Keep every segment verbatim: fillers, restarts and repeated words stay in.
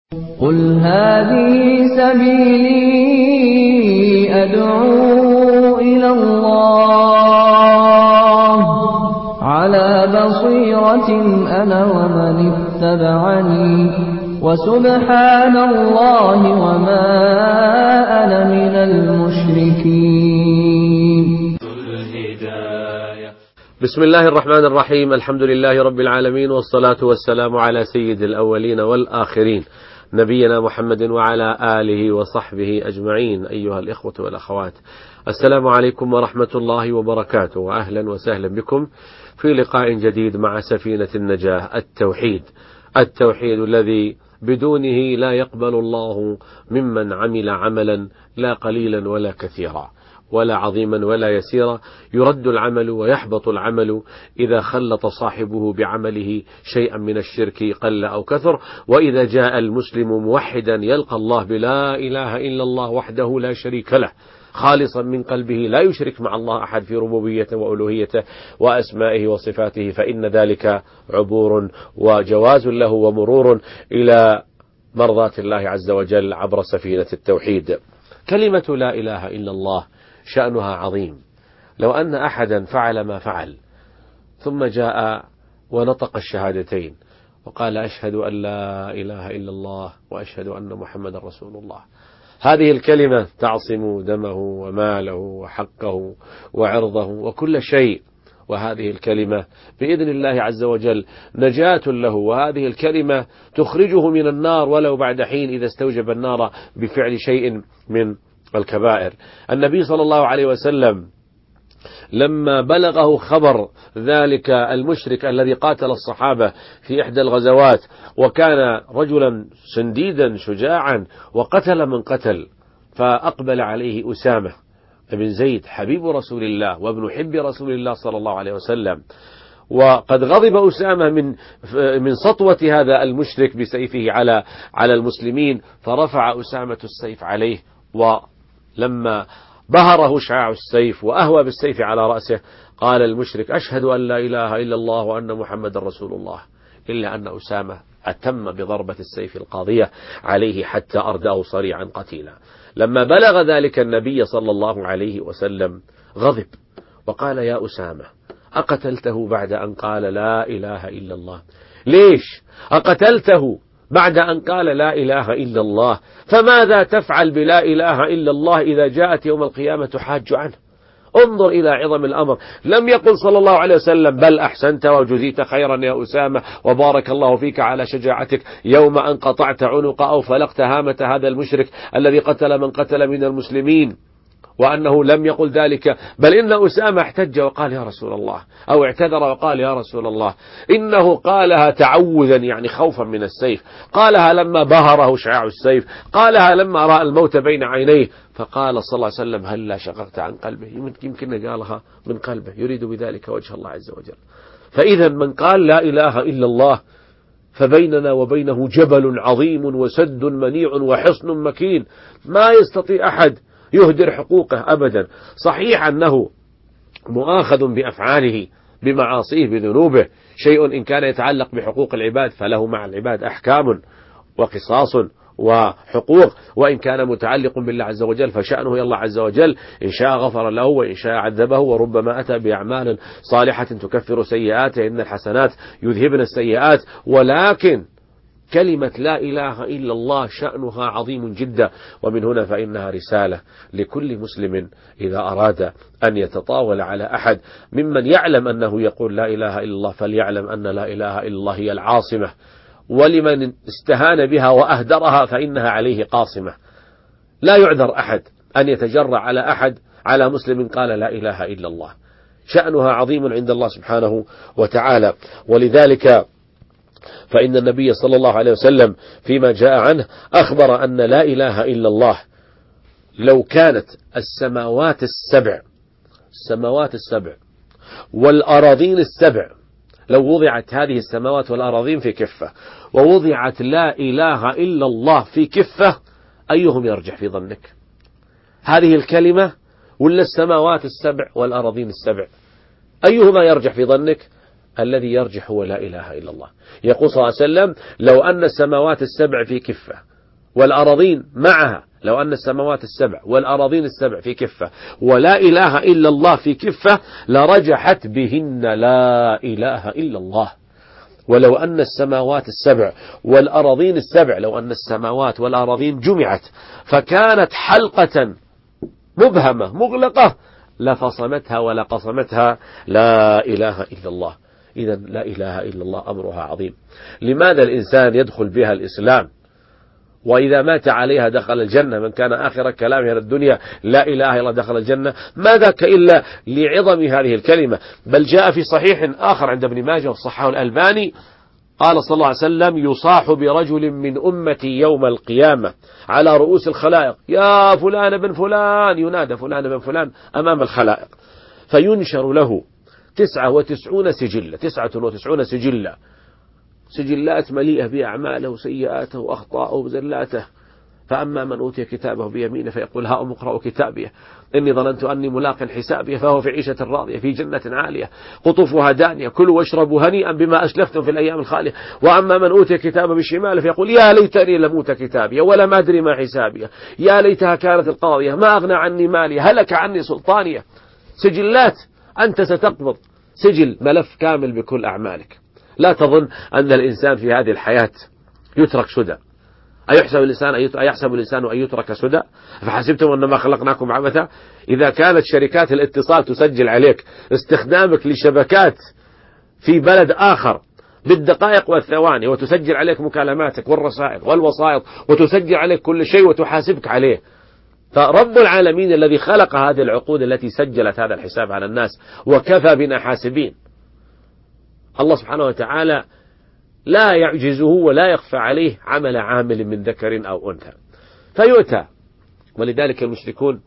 قل هذه سبيلي أدعو إلى الله على بصيرة أنا ومن اتبعني وسبحان الله وما أنا من المشركين. بسم الله الرحمن الرحيم. الحمد لله رب العالمين، والصلاة والسلام على سيد الأولين والآخرين نبينا محمد وعلى آله وصحبه أجمعين. أيها الإخوة والأخوات، السلام عليكم ورحمة الله وبركاته، وأهلا وسهلا بكم في لقاء جديد مع سفينة النجاة. التوحيد التوحيد الذي بدونه لا يقبل الله ممن عمل عملا لا قليلا ولا كثيرا ولا عظيما ولا يسيرا. يرد العمل ويحبط العمل إذا خلط صاحبه بعمله شيئا من الشرك قل أو كثر. وإذا جاء المسلم موحدا يلقى الله بلا إله إلا الله وحده لا شريك له، خالصا من قلبه لا يشرك مع الله أحد في ربوبيته وألوهيته وأسمائه وصفاته، فإن ذلك عبور وجواز له ومرور إلى مرضاة الله عز وجل عبر سفينة التوحيد. كلمة لا إله إلا الله شأنها عظيم. لو أن أحدا فعل ما فعل ثم جاء ونطق الشهادتين وقال أشهد أن لا إله إلا الله وأشهد أن محمد رسول الله، هذه الكلمة تعصم دمه وماله وحقه وعرضه وكل شيء، وهذه الكلمة بإذن الله عز وجل نجاة له، وهذه الكلمة تخرجه من النار ولو بعد حين إذا استوجب النار بفعل شيء من الكبائر. النبي صلى الله عليه وسلم لما بلغه خبر ذلك المشرك الذي قاتل الصحابة في إحدى الغزوات، وكان رجلا سنديدا شجاعا وقتل من قتل، فأقبل عليه أسامة بن زيد حبيب رسول الله وابن حب رسول الله صلى الله عليه وسلم، وقد غضب أسامة من من سطوة هذا المشرك بسيفه على على المسلمين، فرفع أسامة السيف عليه، ولما بهره شعاع السيف وأهوى بالسيف على رأسه قال المشرك أشهد أن لا إله إلا الله وأن محمد رسول الله، إلا أن أسامة أتم بضربة السيف القاضية عليه حتى أرداه صريعا قتيلا. لما بلغ ذلك النبي صلى الله عليه وسلم غضب وقال يا أسامة أقتلته بعد أن قال لا إله إلا الله؟ ليش أقتلته بعد أن قال لا إله إلا الله؟ فماذا تفعل بلا إله إلا الله إذا جاءت يوم القيامة تحاج عنه؟ انظر إلى عظم الأمر. لم يقل صلى الله عليه وسلم بل أحسنت وجزيت خيرا يا أسامة وبارك الله فيك على شجاعتك يوم أن قطعت عنق أو فلقت هامة هذا المشرك الذي قتل من قتل من المسلمين، وأنه لم يقل ذلك، بل إن أسامة احتج وقال يا رسول الله، أو اعتذر وقال يا رسول الله. إنه قالها تعوذا يعني خوفا من السيف، قالها لما بهره شعاع السيف، قالها لما رأى الموت بين عينيه، فقال صلى الله عليه وسلم هلا شققت عن قلبه؟ يمكن قالها من قلبه يريد بذلك وجه الله عز وجل. فإذا من قال لا إله إلا الله فبيننا وبينه جبل عظيم وسد منيع وحصن مكين، ما يستطيع أحد يهدر حقوقه أبدا. صحيح أنه مؤاخذ بأفعاله بمعاصيه بذنوبه، شيء إن كان يتعلق بحقوق العباد فله مع العباد أحكام وقصاص وحقوق، وإن كان متعلق بالله عز وجل فشأنه إلى الله عز وجل، إن شاء غفر له وإن شاء عذبه، وربما أتى بأعمال صالحة تكفر سيئاته، إن الحسنات يذهبن السيئات. ولكن كلمة لا إله إلا الله شأنها عظيم جدا، ومن هنا فإنها رسالة لكل مسلم إذا أراد أن يتطاول على أحد ممن يعلم أنه يقول لا إله إلا الله فليعلم أن لا إله إلا الله هي العاصمة، ولمن استهان بها وأهدرها فإنها عليه قاصمة. لا يعذر أحد أن يتجرع على أحد على مسلم قال لا إله إلا الله، شأنها عظيم عند الله سبحانه وتعالى. ولذلك فإن النبي صلى الله عليه وسلم فيما جاء عنه أخبر أن لا إله إلا الله لو كانت السماوات السبع السماوات السبع والأراضين السبع، لو وضعت هذه السماوات والأراضين في كفة ووضعت لا إله إلا الله في كفة، أيهم يرجح في ظنك؟ هذه الكلمة ولا السماوات السبع والأراضين السبع؟ أيهما يرجح في ظنك؟ الذي يرجح هو لا إله إلا الله. يقول صلى الله عليه وسلم: لو أن السماوات السبع في كفة والأراضين معها، لو أن السماوات السبع والأراضين السبع في كفة ولا إله إلا الله في كفة لرجحت بهن لا إله إلا الله. ولو أن السماوات السبع والأراضين السبع، لو أن السماوات والأراضين جمعت فكانت حلقة مبهمة مغلقة لفصمتها ولقصمتها لا إله إلا الله. إذا لا إله إلا الله أمرها عظيم. لماذا الإنسان يدخل بها الإسلام وإذا مات عليها دخل الجنة؟ من كان آخر كلامه الدنيا لا إله إلا الله دخل الجنة. ما ذاك إلا لعظم هذه الكلمة. بل جاء في صحيح آخر عند ابن ماجه وصححه الألباني قال صلى الله عليه وسلم: يصاح برجل من أمتي يوم القيامة على رؤوس الخلائق: يا فلان بن فلان، ينادى فلان بن فلان أمام الخلائق، فينشر له تسعة وتسعون سجلة، تسعة وتسعون سجلة، سجلات مليئة بأعماله وسيئاته وأخطاءه وزلاته. فأما من أوتي كتابه بيمينه فيقول: هاؤم اقرأوا كتابيه إني ظننت أني ملاق حسابيه فهو في عيشة راضية في جنة عالية قطوفها دانية كلوا واشربوا هنيئا بما أسلفتم في الأيام الخالية. وأما من أوتي كتابه بشماله فيقول: يا ليتني لم أوت كتابيه ولم أدري ما حسابيه يا ليتها كانت القاضية ما أغنى عني مالي هلك عني سلطانية. سجلات، أنت ستقبض سجل ملف كامل بكل أعمالك. لا تظن أن الإنسان في هذه الحياة يترك سدى. أيحسب الإنسان أيحسب الإنسان أن يترك سدى؟ فحسبتم أنما خلقناكم عبثا؟ إذا كانت شركات الاتصال تسجل عليك استخدامك لشبكات في بلد آخر بالدقائق والثواني وتسجل عليك مكالماتك والرسائل والوسائط وتسجل عليك كل شيء وتحاسبك عليه، فرب العالمين الذي خلق هذه العقود التي سجلت هذا الحساب على الناس وكفى بنا حاسبين، الله سبحانه وتعالى لا يعجزه ولا يخفى عليه عمل عامل من ذكر أو أنثى فيؤتى. ولذلك المشركون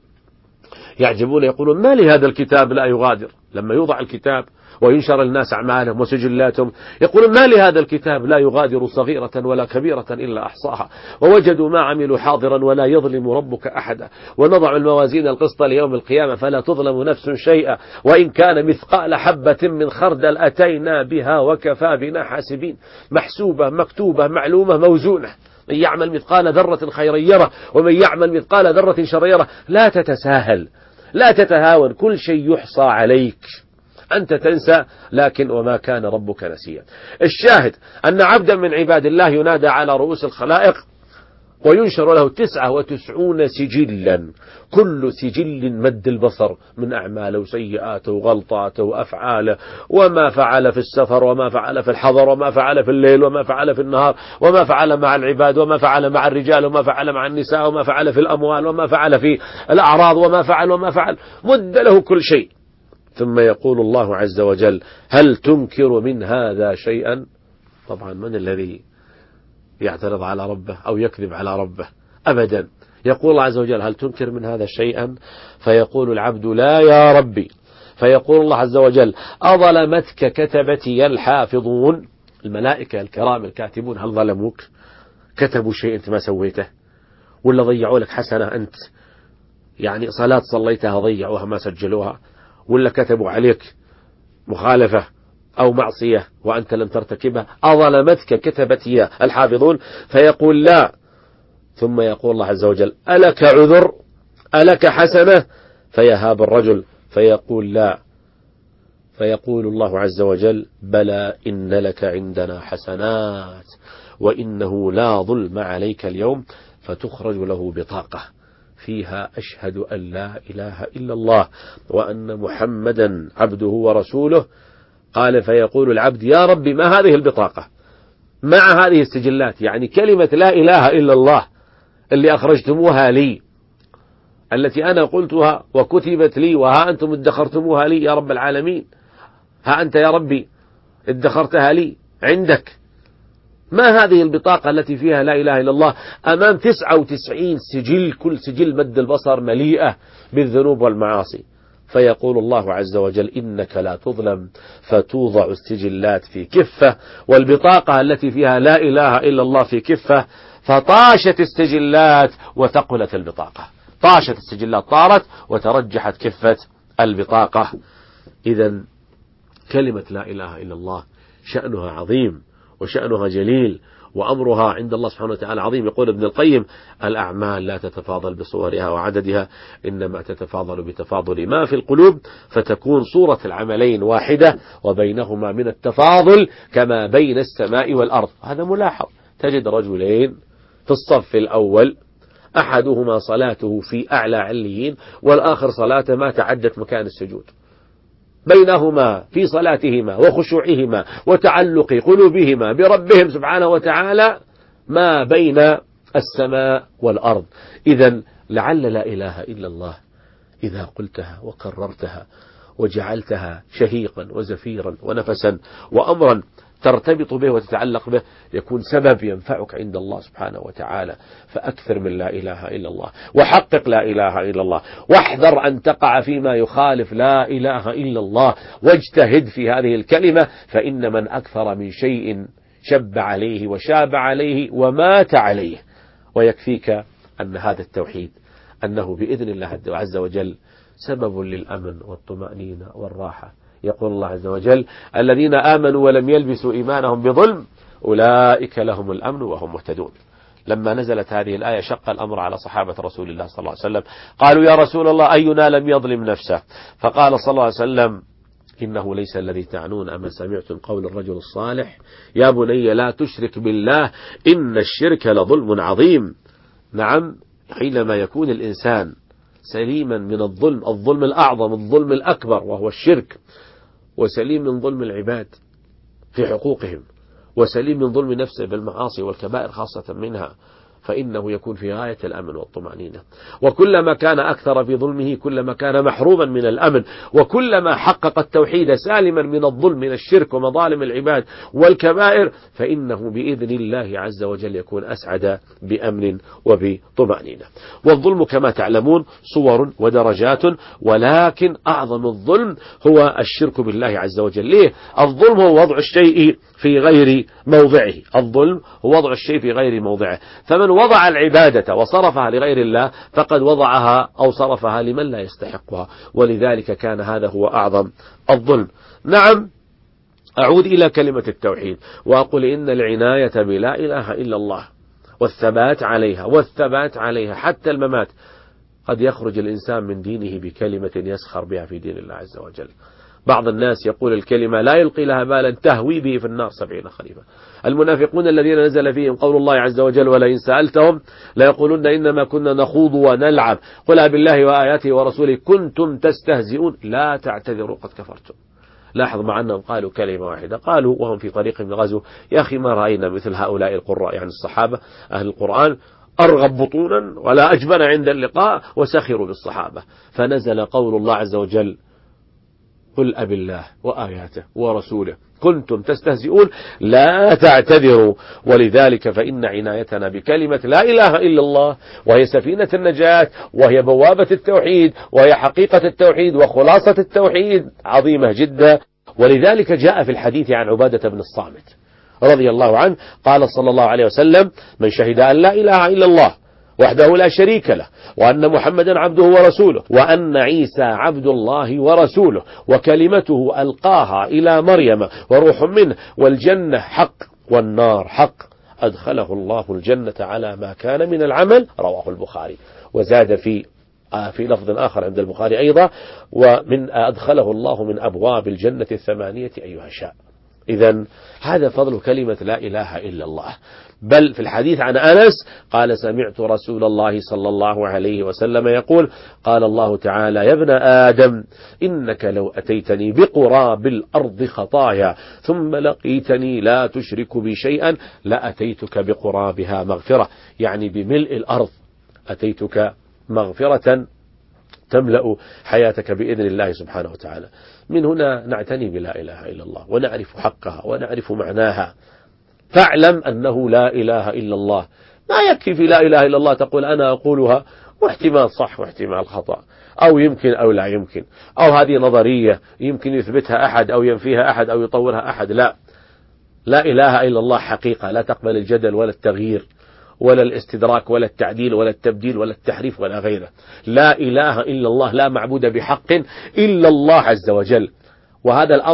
يعجبون يقولون: ما لهذا الكتاب لا يغادر، لما يوضع الكتاب وينشر الناس أعمالهم وسجلاتهم يقولون: ما لهذا الكتاب لا يغادر صغيرة ولا كبيرة إلا أحصاها ووجدوا ما عملوا حاضرا ولا يظلم ربك أحدا ونضع الموازين القسط ليوم القيامة فلا تظلم نفس شيئا وإن كان مثقال حبة من خردل أتينا بها وكفى بنا حاسبين. محسوبة مكتوبة معلومة موزونة، من يعمل مثقال ذرة خيرا يره ومن يعمل مثقال ذرة شرا يره. لا تتساهل، لا تتهاون، كل شيء يحصى عليك، أنت تنسى لكن وما كان ربك نسيا. الشاهد أن عبدا من عباد الله ينادى على رؤوس الخلائق وينشر له تسعة وتسعون سجلا، كل سجل مد البصر من أعماله وسيئاته وغلطاته وأفعاله وما فعل في السفر وما فعل في الحضر وما فعل في الليل وما فعل في النهار وما فعل مع العباد وما فعل مع الرجال وما فعل مع النساء وما فعل في الأموال وما فعل في الأعراض وما فعل وما فعل، مد له كل شيء. ثم يقول الله عز وجل: هل تنكر من هذا شيئا؟ طبعا من الذي يعترض على ربه أو يكذب على ربه؟ أبدا. يقول الله عز وجل: هل تنكر من هذا شيئا؟ فيقول العبد: لا يا ربي. فيقول الله عز وجل: أظلمتك كتبتي الحافظون، الملائكة الكرام الكاتبون، هل ظلموك؟ كتبوا شيء أنت ما سويته؟ ولا ضيعوا لك حسنة أنت يعني صلاة صليتها ضيعوها ما سجلوها؟ ولا كتبوا عليك مخالفة أو معصية وأنت لم ترتكبها؟ أظلمتك كتبتي الحافظون؟ فيقول: لا. ثم يقول الله عز وجل: ألك عذر؟ ألك حسنة؟ فيهاب الرجل فيقول: لا. فيقول الله عز وجل: بلى إن لك عندنا حسنات وإنه لا ظلم عليك اليوم. فتخرج له بطاقة فيها: أشهد أن لا إله إلا الله وأن محمدا عبده ورسوله. قال: فيقول العبد: يا ربي ما هذه البطاقة مع هذه السجلات؟ يعني كلمة لا إله إلا الله اللي أخرجتموها لي، التي أنا قلتها وكتبت لي وها أنتم ادخرتموها لي يا رب العالمين، ها أنت يا ربي ادخرتها لي عندك. ما هذه البطاقة التي فيها لا إله إلا الله أمام تسعة وتسعين سجل، كل سجل مد البصر مليئة بالذنوب والمعاصي؟ فيقول الله عز وجل: إنك لا تظلم. فتوضع السجلات في كفة والبطاقة التي فيها لا إله إلا الله في كفة، فطاشت السجلات وثقلت البطاقة، طاشت السجلات طارت وترجحت كفة البطاقة. إذن كلمة لا إله إلا الله شأنها عظيم وشأنها جليل وأمرها عند الله سبحانه وتعالى عظيم. يقول ابن القيم: الأعمال لا تتفاضل بصورها وعددها، إنما تتفاضل بتفاضل ما في القلوب، فتكون صورة العملين واحدة وبينهما من التفاضل كما بين السماء والأرض. هذا ملاحظ. تجد رجلين في الصف الأول أحدهما صلاته في أعلى عليين والآخر صلاته ما تعدت مكان السجود، بينهما في صلاتهما وخشوعهما وتعلق قلوبهما بربهم سبحانه وتعالى ما بين السماء والأرض. إذن لعل لا إله إلا الله إذا قلتها وكررتها وجعلتها شهيقا وزفيرا ونفسا وأمرا ترتبط به وتتعلق به، يكون سبب ينفعك عند الله سبحانه وتعالى. فأكثر من لا إله إلا الله، وحقق لا إله إلا الله، واحذر أن تقع فيما يخالف لا إله إلا الله، واجتهد في هذه الكلمة، فإن من أكثر من شيء شب عليه وشاب عليه ومات عليه. ويكفيك أن هذا التوحيد أنه بإذن الله عز وجل سبب للأمن والطمأنينة والراحة. يقول الله عز وجل: الذين آمنوا ولم يلبسوا إيمانهم بظلم أولئك لهم الأمن وهم مهتدون. لما نزلت هذه الآية شق الأمر على صحابة رسول الله صلى الله عليه وسلم، قالوا: يا رسول الله أينا لم يظلم نفسه؟ فقال صلى الله عليه وسلم: إنه ليس الذي تعنون، أما سمعتم قول الرجل الصالح: يا بني لا تشرك بالله إن الشرك لظلم عظيم. نعم، حينما يكون الإنسان سليما من الظلم، الظلم الأعظم، الظلم الأكبر وهو الشرك، وسليم من ظلم العباد في حقوقهم، وسليم من ظلم نفسه بالمعاصي والكبائر خاصة منها، فإنه يكون في غاية الأمن والطمأنينة. وكلما كان أكثر في ظلمه كلما كان محروما من الأمن، وكلما حقق التوحيد سالما من الظلم من الشرك ومظالم العباد والكبائر، فإنه بإذن الله عز وجل يكون أسعد بأمن وبطمأنينة. والظلم كما تعلمون صور ودرجات، ولكن أعظم الظلم هو الشرك بالله عز وجل. ليه؟ الظلم هو وضع الشيء في غير موضعه، الظلم هو وضع الشيء في غير موضعه. فمن وضع العبادة وصرفها لغير الله فقد وضعها أو صرفها لمن لا يستحقها، ولذلك كان هذا هو أعظم الظلم. نعم، أعود إلى كلمة التوحيد وأقول إن العناية بلا إله إلا الله والثبات عليها والثبات عليها حتى الممات. قد يخرج الإنسان من دينه بكلمة يسخر بها في دين الله عز وجل. بعض الناس يقول الكلمة لا يلقي لها بالا تهوي به في النار سبعين خريفا. المنافقون الذين نزل فيهم قول الله عز وجل: ولئن سألتهم ليقولون إنما كنا نخوض ونلعب قل بالله وآياته ورسوله كنتم تستهزئون لا تعتذروا قد كفرتم. لاحظ مع أنهم قالوا كلمة واحدة، قالوا وهم في طريق من الغزو: يا أخي ما رأينا مثل هؤلاء القراء، يعني الصحابة أهل القرآن، أرغب بطونا ولا أجبن عند اللقاء، وسخروا بالصحابة. فنزل قول الله عز وجل: قل أب الله وآياته ورسوله كنتم تستهزئون لا تعتذروا. ولذلك فإن عنايتنا بكلمة لا إله إلا الله، وهي سفينة النجاة، وهي بوابة التوحيد، وهي حقيقة التوحيد وخلاصة التوحيد، عظيمة جدا. ولذلك جاء في الحديث عن عبادة بن الصامت رضي الله عنه قال صلى الله عليه وسلم: من شهد أن لا إله إلا الله وحده لا شريك له، وأن محمدا عبده ورسوله، وأن عيسى عبد الله ورسوله، وكلمته ألقاها إلى مريم وروح منه، والجنة حق والنار حق، أدخله الله الجنة على ما كان من العمل. رواه البخاري. وزاد في في لفظ آخر عند البخاري أيضا: ومن أدخله الله من أبواب الجنة الثمانية أيها شاء. إذن هذا فضل كلمة لا إله إلا الله. بل في الحديث عن أنس قال: سمعت رسول الله صلى الله عليه وسلم يقول: قال الله تعالى: يا ابن آدم إنك لو أتيتني بقراب الأرض خطايا ثم لقيتني لا تشرك بي شيئا لأتيتك بقرابها مغفرة، يعني بملء الأرض أتيتك مغفرة تملأ حياتك بإذن الله سبحانه وتعالى. من هنا نعتني بلا إله إلا الله ونعرف حقها ونعرف معناها. فاعلم أنه لا إله إلا الله. ما يكفي في لا إله إلا الله تقول أنا أقولها واحتمال صح واحتمال خطأ، أو يمكن أو لا يمكن، أو هذه نظرية يمكن يثبتها أحد أو ينفيها أحد أو يطورها أحد. لا، لا إله إلا الله حقيقة لا تقبل الجدل ولا التغيير ولا الاستدراك ولا التعديل ولا التبديل ولا التحريف ولا غيره. لا إله إلا الله، لا معبود بحق إلا الله عز وجل. وهذا الأمر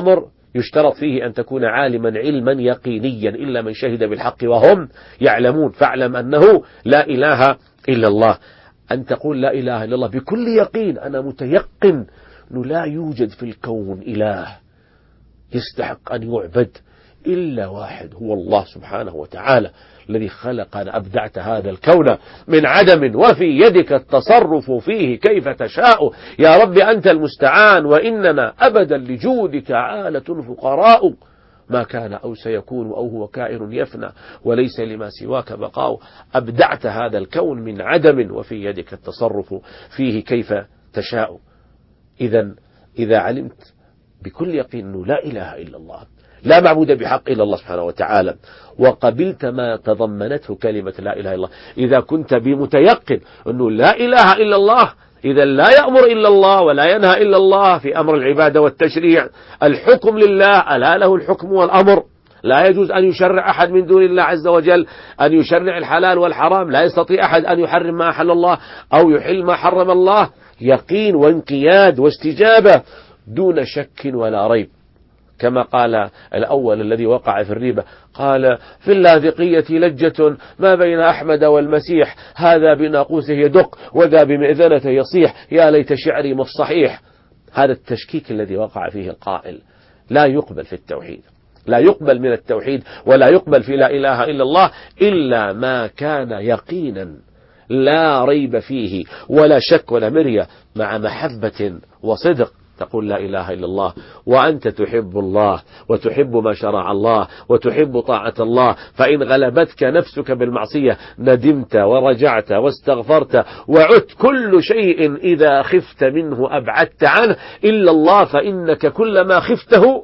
يشترط فيه أن تكون عالما علما يقينيا إلا من شهد بالحق وهم يعلمون، فاعلم أنه لا إله إلا الله. أن تقول لا إله إلا الله بكل يقين، أنا متيقن أنه لا يوجد في الكون إله يستحق أن يعبد إلا واحد، هو الله سبحانه وتعالى الذي خلقنا. أبدعت هذا الكون من عدم وفي يدك التصرف فيه كيف تشاء، يا رب أنت المستعان، وإننا أبدا لجودك عالة فقراء، ما كان أو سيكون أو هو كائن يفنى وليس لما سواك بقاء. أبدعت هذا الكون من عدم وفي يدك التصرف فيه كيف تشاء. إذا إذا علمت بكل يقين أنه لا إله إلا الله، لا معبود بحق إلا الله سبحانه وتعالى، وقبلت ما تضمنته كلمة لا إله إلا الله، إذا كنت بمتيقن أنه لا إله إلا الله، إذا لا يأمر إلا الله ولا ينهى إلا الله في أمر العبادة والتشريع، الحكم لله، ألا له الحكم والأمر، لا يجوز أن يشرع أحد من دون الله عز وجل، أن يشرع الحلال والحرام، لا يستطيع أحد أن يحرم ما أحل الله أو يحل ما حرم الله، يقين وانقياد واستجابة دون شك ولا ريب. كما قال الأول الذي وقع في الريبة، قال في اللاذقية لجة ما بين أحمد والمسيح، هذا بناقوسه يدق وذا بمئذنته يصيح، يا ليت شعري ما الصحيح. هذا التشكيك الذي وقع فيه القائل لا يقبل في التوحيد، لا يقبل من التوحيد ولا يقبل في لا إله إلا الله إلا ما كان يقينا لا ريب فيه ولا شك ولا مرية، مع محبة وصدق. تقول لا إله إلا الله وأنت تحب الله وتحب ما شرع الله وتحب طاعة الله، فإن غلبتك نفسك بالمعصية ندمت ورجعت واستغفرت وعدت، كل شيء إذا خفت منه أبعدت عنه إلا الله، فإنك كلما خفته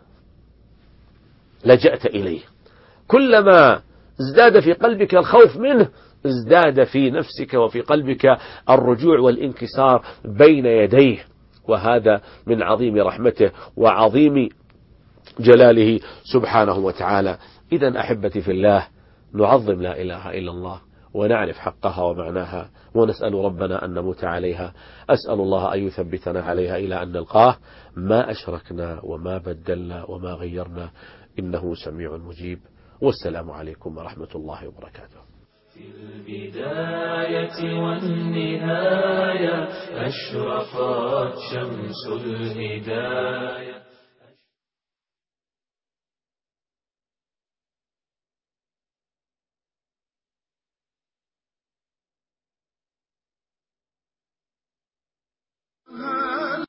لجأت إليه، كلما ازداد في قلبك الخوف منه ازداد في نفسك وفي قلبك الرجوع والانكسار بين يديه. وهذا من عظيم رحمته وعظيم جلاله سبحانه وتعالى. إذن أحبتي في الله، نعظم لا إله إلا الله ونعرف حقها ومعناها، ونسأل ربنا أن نموت عليها. أسأل الله أن يثبتنا عليها إلى أن نلقاه، ما أشركنا وما بدلنا وما غيرنا، إنه سميع مجيب. والسلام عليكم ورحمة الله وبركاته. في البداية والنهاية أشرقت شمس الهداية.